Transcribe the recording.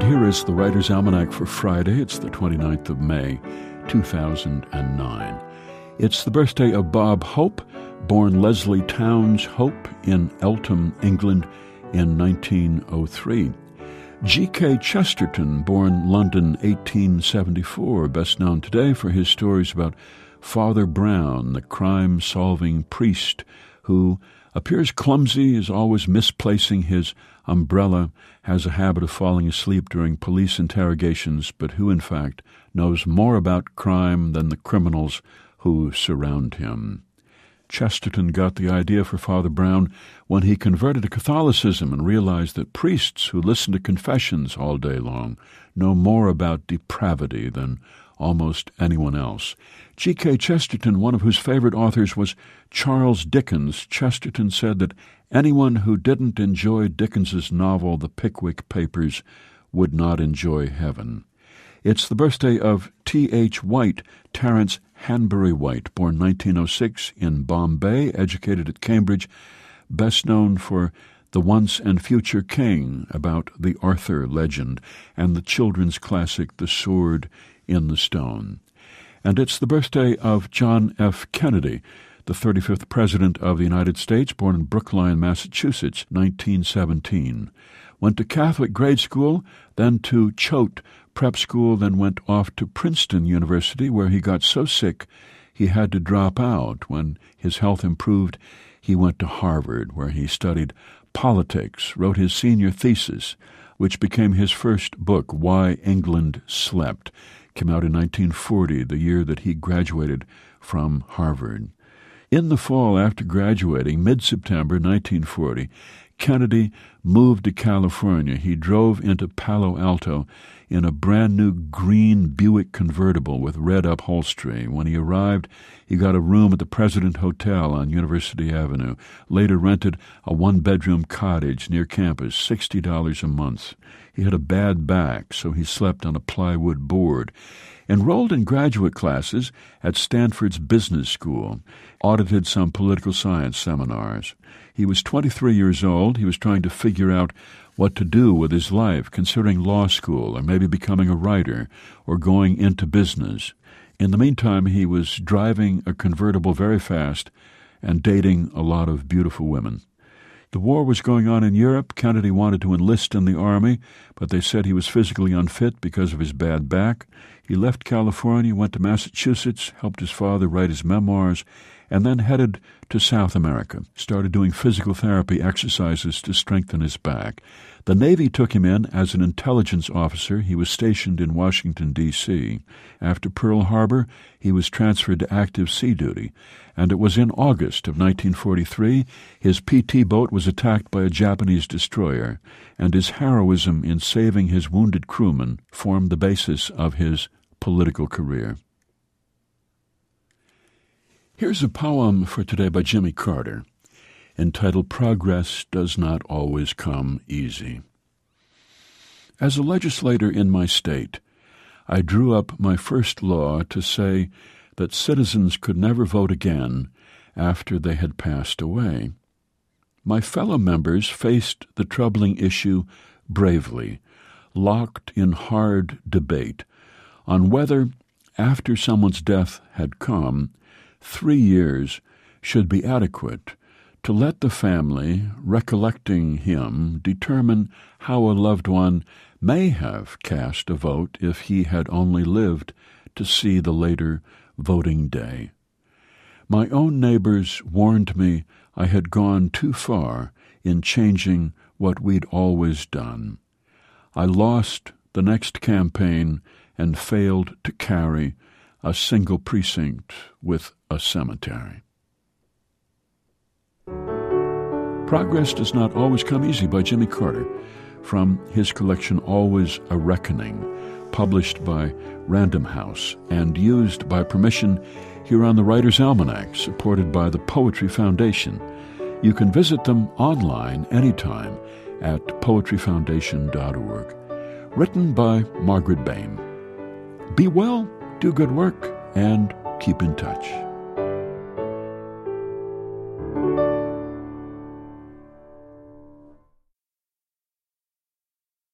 And here is the Writer's Almanac for Friday. It's the 29th of May, 2009. It's the birthday of Bob Hope, born Leslie Towns Hope in Eltham, England in 1903. G.K. Chesterton, born London 1874, best known today for his stories about Father Brown, the crime-solving priest who appears clumsy, is always misplacing his umbrella, has a habit of falling asleep during police interrogations, but who, in fact, knows more about crime than the criminals who surround him. Chesterton got the idea for Father Brown when he converted to Catholicism and realized that priests who listen to confessions all day long know more about depravity than almost anyone else. G.K. Chesterton, one of whose favorite authors was Charles Dickens, Chesterton said that anyone who didn't enjoy Dickens's novel The Pickwick Papers would not enjoy heaven. It's the birthday of T.H. White, Terence Hanbury White, born 1906 in Bombay, educated at Cambridge, best known for The Once and Future King, about the Arthur legend, and the children's classic The Sword in the Stone. And it's the birthday of John F. Kennedy, the 35th President of the United States, born in Brookline, Massachusetts, 1917. Went to Catholic grade school, then to Choate Prep School, then went off to Princeton University, where he got so sick he had to drop out. When his health improved, he went to Harvard, where he studied politics, wrote his senior thesis, which became his first book, Why England Slept. Came out in 1940, the year that he graduated from Harvard. In the fall after graduating, mid-September 1940, Kennedy moved to California. He drove into Palo Alto in a brand-new green Buick convertible with red upholstery. When he arrived, he got a room at the President Hotel on University Avenue, later rented a one-bedroom cottage near campus, $60 a month. He had a bad back, so he slept on a plywood board. Enrolled in graduate classes at Stanford's Business School, audited some political science seminars. He was 23 years old. He was trying to figure out what to do with his life, considering law school or maybe becoming a writer or going into business. In the meantime, he was driving a convertible very fast and dating a lot of beautiful women. The war was going on in Europe. Kennedy wanted to enlist in the Army, but they said he was physically unfit because of his bad back. He left California, went to Massachusetts, helped his father write his memoirs, and then headed to South America, started doing physical therapy exercises to strengthen his back. The Navy took him in as an intelligence officer. He was stationed in Washington, D.C. After Pearl Harbor, he was transferred to active sea duty, and it was in August of 1943 his PT boat was attacked by a Japanese destroyer, and his heroism in saving his wounded crewmen formed the basis of his political career. Here's a poem for today by Jimmy Carter, entitled Progress Does Not Always Come Easy. As a legislator in my state, I drew up my first law to say that citizens could never vote again after they had passed away. My fellow members faced the troubling issue bravely, locked in hard debate on whether, after someone's death had come, 3 years should be adequate to let the family, recollecting him, determine how a loved one may have cast a vote if he had only lived to see the later voting day. My own neighbors warned me I had gone too far in changing what we'd always done. I lost the next campaign and failed to carry a single precinct with a cemetery. Progress Does Not Always Come Easy by Jimmy Carter, from his collection Always a Reckoning, published by Random House and used by permission here on the Writer's Almanac, supported by the Poetry Foundation. You can visit them online anytime at poetryfoundation.org. Written by Margaret Bain. Be well, do good work, and keep in touch.